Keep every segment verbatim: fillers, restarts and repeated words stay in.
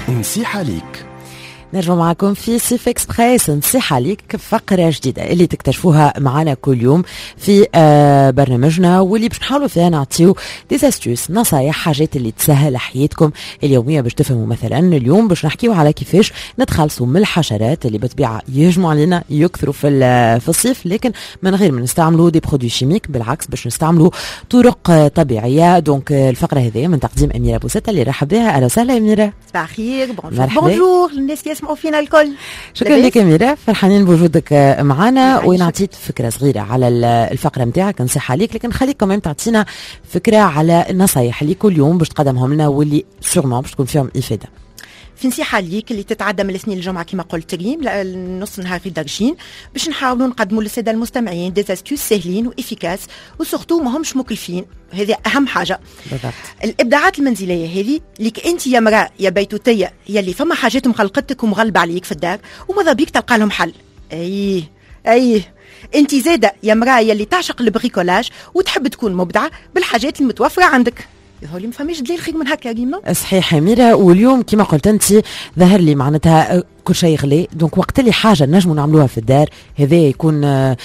نصيحة ليك. نرجع معكم في سيف اكسبريس نصيحة ليك فقرة جديدة اللي تكتشفوها معنا كل يوم في آه برنامجنا، واللي باش نحاولوا فيها نعطيو دي استيوس نصايح حاجات اللي تسهل حياتكم اليومية باش تفهموا. مثلا اليوم باش نحكيو على كيفاش نتخلصوا من الحشرات اللي بطبيعة يهجموا علينا يكثروا في في الصيف، لكن من غير ما نستعملوا دي برودوي شيميك، بالعكس باش نستعملوا طرق طبيعية. دونك الفقرة هذه من تقديم أميرة بوسيطة اللي رحب بها. أهلا وسهلا أميرة. صباح الخير. بونجور الناس اللي يسمعوا فينا الكل. شكرا لك أميرة، فرحانين بوجودك معنا. وين عطيت فكرة صغيرة على الفقرة متاعك نصيحة ليك، لكن خليك كمان تعطينا فكرة على النصايح اللي كل يوم باش تقدمهم لنا واللي سيغمون باش تكون فيهم إفادة. في نصيحة ليك اللي تتعدى من الاثنين الجمعة كما قلت ريم نص نهار في درجين باش نحاولوا نقدموا للسادة المستمعين دي استيوس سهلين وإفيكاس وسورتو ما همش مكلفين. هذه أهم حاجة. بالضبط. الإبداعات المنزلية هذه ليك أنت يا مرأة يا بيتوتية يلي فما حاجات مغلقتك ومغلبة عليك في الدار وماذا بيك تلقى لهم حل. أي أي أنت زادة يا مرأة يلي تعشق البريكولاج وتحب تكون مبدعة بالحاجات المتوفرة عندك. يقولي ما فماش دليل خير من هكا ريم. صحيح أميرة، واليوم كما قلت أنت ظهر لي معناتها كل شيء غلي، دونك وقت اللي حاجة نجموا نعملوها في الدار هذا يكون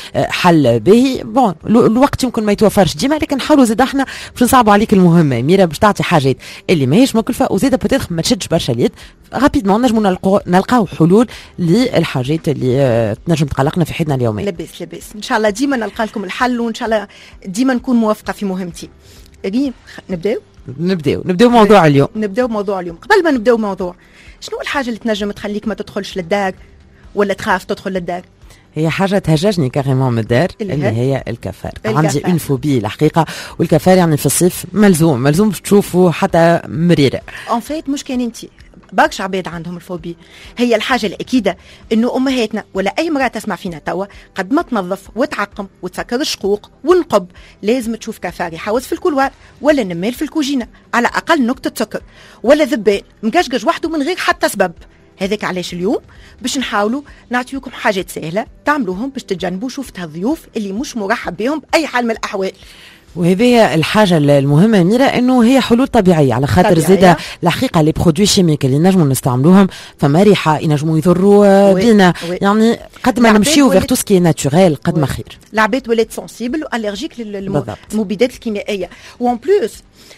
حل باهي. بون الوقت يمكن ما يتوفرش ديما، لكن نحاولوا زاد احنا باش نصعبوا عليك المهمة أميرة باش تعطي حاجات اللي ماهيش مكلفة وزاد بوتيتر ما تشدش برشا اليد. رابيدمون نجموا نلقاو نلقاو حلول للحاجات اللي تنجم تقلقنا في حياتنا اليومية. لبس لبس إن شاء الله ديما نلقى لكم الحل، وإن شاء الله ديما نكون موافقة في مهمتي. ريم نبداو نبداو نبداو موضوع اليوم. نبداو موضوع اليوم. قبل ما نبداو موضوع، شنو الحاجة اللي تنجم تخليك ما تدخلش للدار ولا تخاف تدخل للدار؟ هي حاجة تهججني كاريمون من الدار اللي, اللي هي الكفار. عندي اون فوبي الحقيقة، والكفار يعني في الصيف ملزوم ملزوم باش تشوفوا حتى مريرة. ان فيت مش كان انتي برشا عباد عندهم الفوبي. هي الحاجة الأكيدة إنه أمهاتنا ولا أي مرأة تسمع فينا توا قد ما تنظف وتعقم وتسكر الشقوق ونقب لازم تشوف كفار يحوس في الكولوار ولا نمال في الكوجينة على أقل نقطة سكر ولا ذبان مقشقش وحده من غير حتى سبب. هذاك علاش اليوم باش نحاولوا نعطيكم حاجات سهلة تعملوهم باش تتجنبوا شوفة الضيوف اللي مش مرحب بهم بأي حال من الأحوال. وهذه الحاجة المهمة أميرة إنه هي حلول طبيعية، على خاطر زيادة الحقيقة لي برودوي شيميك اللي نجموا نستعملوهم فما ريحة ينجموا يضروا بينا. يعني قد ما نمشيو فيغ تو سكي ناتوريل قد ما خير. العباد ولات سنسيبل والرجيك للمبيدات الكيميائية. وان بلوس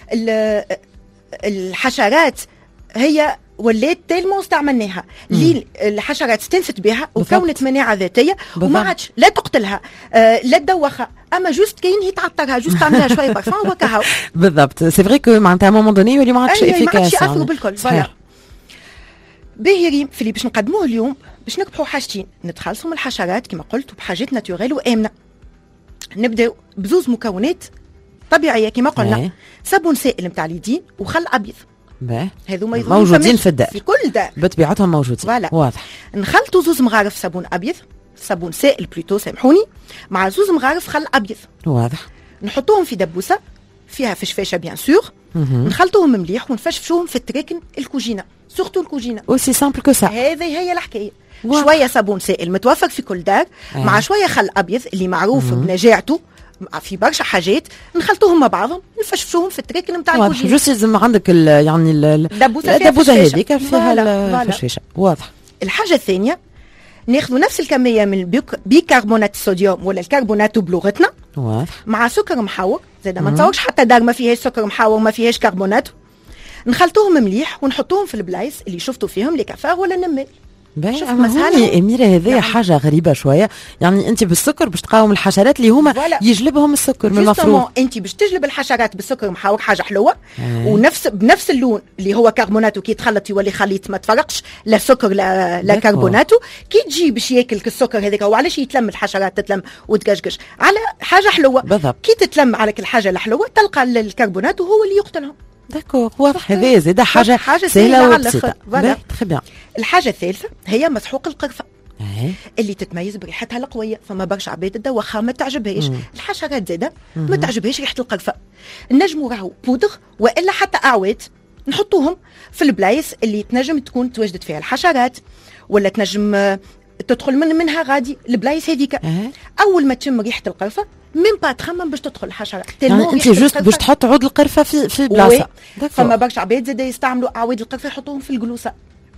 الحشرات هي ولات تيلمون استعملناها لي الحشرات استنست بها وكونت مناعة ذاتية وما عادش لا تقتلها آه لا تدوخها، اما جوست كاين هي تعطرها جوست تعملها شويه بارفان وكهو. بالضبط. سي فري كو معناتها مومون دوني يولي ما عادش افيكاس، ما عادش ياثروا بالكل. فوالا باهي ريم في اللي باش نقدموه اليوم باش نكبحوا حاجتين نتخلصوا من الحشرات كما قلت بحاجات ناتوريل وامنه. نبداو بزوز مكونات طبيعيه كما قلنا، صابون سائل نتاع اليدين وخل ابيض. هذو موجودين في الدار في كل دار بطبيعتهم موجودين. واضح. نخلطوا زوز مغارف صابون ابيض، صابون سائل بلوتو سامحوني، مع زوز مغارف خل ابيض. واضح. نحطوهم في دبوسه فيها فشفاشه بيان سور، نخلطوهم مليح ونفشفشوهم في التراكن الكوجينه، سورتو الكوجينه. اوسي سامبل كو سا. هذه هي الحكايه. شويه صابون سائل متوفر في كل دار آه. مع شويه خل ابيض اللي معروف مم. بنجاعته في برشا حاجات نخلطوهم مع بعضهم نفشفشوهم في التراكن نتاع الكوجينه. جوست لازم عندك يعني الدبوسه هذيك فيها الفشفاشه. واضح. الحاجه الثانيه ناخذ نفس الكميه من بيكربونات الصوديوم ولا الكربونات بلغتنا واضح مع سكر محور. زاد ما نتصورش حتى دار ما فيهاش سكر محور ما فيهاش كربونات. نخلطوهم مليح ونحطوهم في البلايص اللي شفتوا فيهم لي كفار ولا النمال. باهي هوني أميرة هذه يعني حاجة غريبة شوية. يعني أنت بالسكر باش تقاوم الحشرات اللي هما يجلبهم السكر من المفروض. أنت باش تجلب الحشرات بالسكر محاور حاجة حلوة أيه. ونفس بنفس اللون اللي هو كربوناتو كي تخلط يولي خليط ما تفرقش لا سكر لا, لا كربوناتو. كي تجي باش ياكل السكر هذاك وعلاش يتلم الحشرات تتلم وتقشقش على حاجة حلوة بالضبط. كي تتلم على الحاجة الحلوة تلقى الكربوناتو هو اللي يقتلهم. داكور واضح. هذه زيد حاجة سهلة وبسيطة. تري بيان. الحاجة الثالثة هي مسحوق القرفة أيه. اللي تتميز بريحتها القوية. فما برشا عباد تدوخها ما تعجبهاش. مم. الحشرات زادة ما تعجبهاش ريحة القرفة. نجموا راهو بودر وإلا حتى أعواد نحطوهم في البلايص اللي تنجم تكون تواجدت فيها الحشرات ولا تنجم تدخل من منها غادي البلايص هذيك. أه. اول ما تشم ريحه القرفه من با تخمم باش تدخل الحشره. يعني انت جوست باش تحط عود القرفه في في بلاصه. فما برشا عباد زاد يستعملوا اعواد القرفه يحطوهم في الجلوسه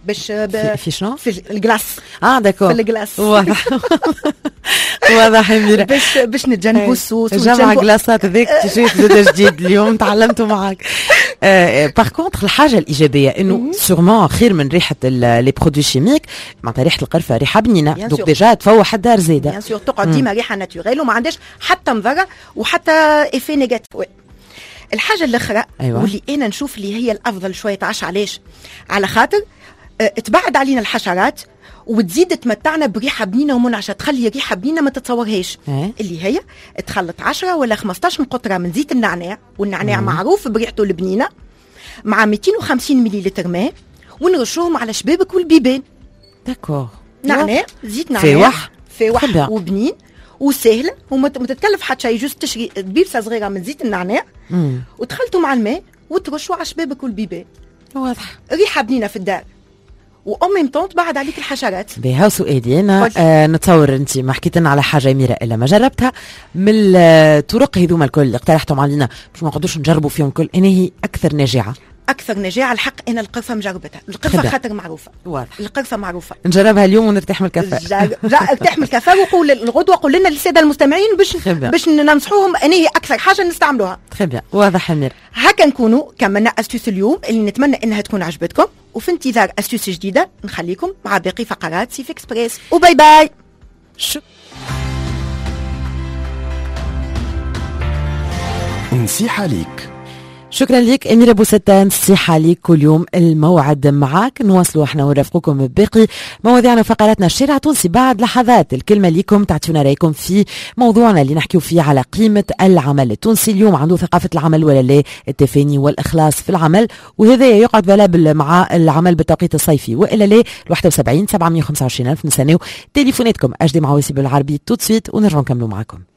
باش في, في شنو؟ في الجلاس. اه داكور. في الجلاس. واضح. واضح أميرة. باش باش نتجنبوا الصوص. جمع جلاسات هذيك شيء زاد جديد اليوم تعلمته معك. باغ كونتر الحاجة الإيجابية إنه سورمون خير من ريحة لي برودوي شيميك، معناتها ريحة القرفة ريحة بنينة، دونك ديجا تفوح الدار زايدة. بيان سور تقعد ديما ريحة ناتوريل وما عندهاش حتى مضرة وحتى إيفي نيجاتيف. الحاجة الأخرى أيوة. واللي أنا نشوف اللي هي الأفضل شوية تعش علاش؟ على خاطر اه تبعد علينا الحشرات وتزيد تمتعنا بريحة بنينة ومنعشة، تخلي ريحة بنينة ما تتصورهاش. اه؟ اللي هي تخلط عشرة ولا خمسطاش قطرة من زيت النعناع، والنعناع مم. معروف بريحته البنينة، مع مئتين وخمسين مليلتر ماء، ونرشوهم على شبابك والبيبان. داكور. نعناع، زيت نعناع فاوح فاوح وبنين وسهل وما تتكلف حتى شيء، جوست تشري بيبسه صغيره من زيت النعناع وتخلطوا مع الماء وترشوا على شبابك والبيبان. واضح. ريحه بنينه في الدار وأمي مطونط بعد عليك الحشرات. بها سؤالي أنا آه نتصور أنت ما حكيت لنا على حاجة أميرة إلا ما جربتها من الطرق هذوما الكل اللي اقترحتهم علينا باش ما نقعدوش نجربوا فيهم الكل، أنا هي أكثر ناجعة؟ أكثر نجاعة الحق أنا القرفة مجربتها. القرفة خاطر معروفة. واضح. القرفة معروفة. نجربها اليوم ونرتاح من الكفاء. ارتاح من الكفاء وقول الغدوة قول لنا للسادة المستمعين باش باش ننصحوهم أن هي أكثر حاجة نستعملوها. تري بيان. واضح أمير. هكا نكونوا كملنا أستوس اليوم اللي نتمنى أنها تكون عجبتكم، وفي انتظار أستوس جديدة نخليكم مع باقي فقرات سيف إكسبريس وباي باي. شو نصيحة ليك. شكرا لك أميرة بوستان، نصيحة ليك كل يوم الموعد معاك، نواصلوا احنا ونرافقكم بباقي مواضيعنا وفقراتنا. الشارع التونسي بعد لحظات الكلمة ليكم تعطيونا رايكم في موضوعنا اللي نحكيو فيه على قيمة العمل التونسي اليوم، عنده ثقافة العمل ولا لا، التفاني والإخلاص في العمل، وهذا يقعد فالابل مع العمل بالتوقيت الصيفي والا لا. واحد وسبعين سبعمية وخمسة وعشرين ألف نستناو تليفوناتكم. أجدي مع وسيب العربي توت سويت ونرجع نكملوا معكم.